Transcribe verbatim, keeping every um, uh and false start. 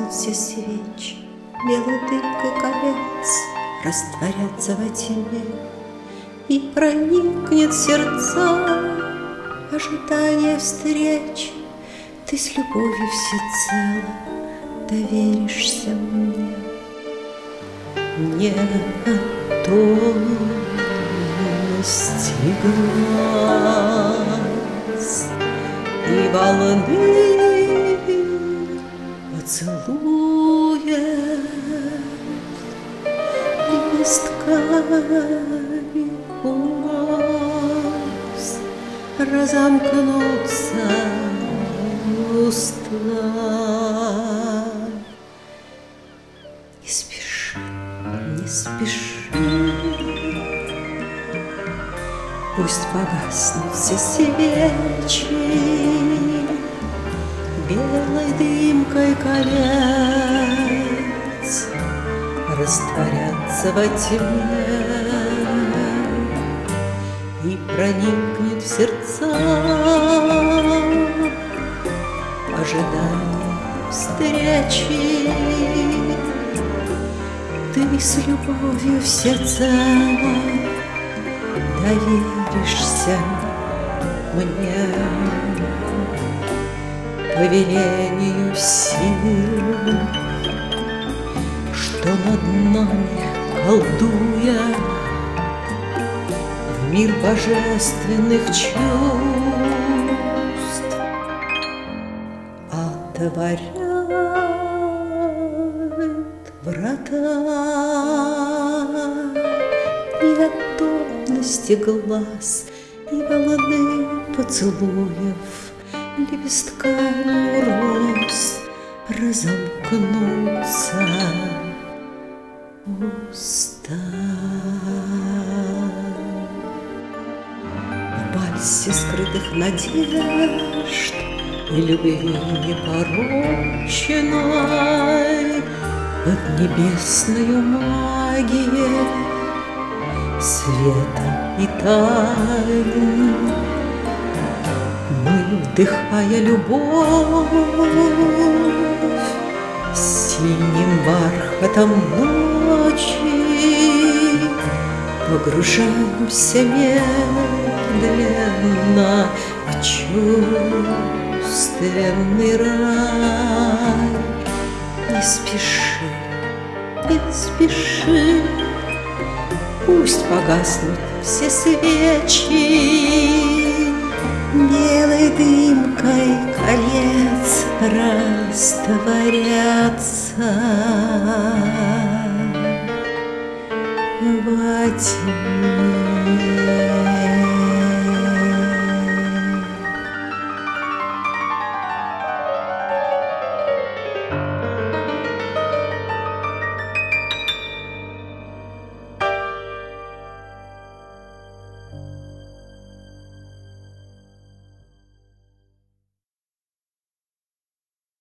погаснут все свечи, белой дымкой колец растворятся во тьме, и проникнет в сердца ожидание встречи. Ты с любовью всецело доверишься мне. Неготовности глаз и волны поцелуя лепестками у вас разомкнутся уста. Не спеши, не спеши, пусть погаснут все свечи, белой дымкой колец растворятся во тьме, и проникнет в сердца ожидание встречи. Ты с любовью всецело доверишься мне. По велению сил, что над нами колдуя, в мир божественных чувств отворяет врата неготовности глаз и волны поцелуев лепестками роз разомкнутся уста. В вальсе скрытых надежд и любви непорочной под небесною магией света и тайн мы, вдыхая любовь, синим бархатом ночи погружаемся медленно в чувственный рай. Не спеши, не спеши, пусть погаснут все свечи, белой дымкой колец растворятся во тьме.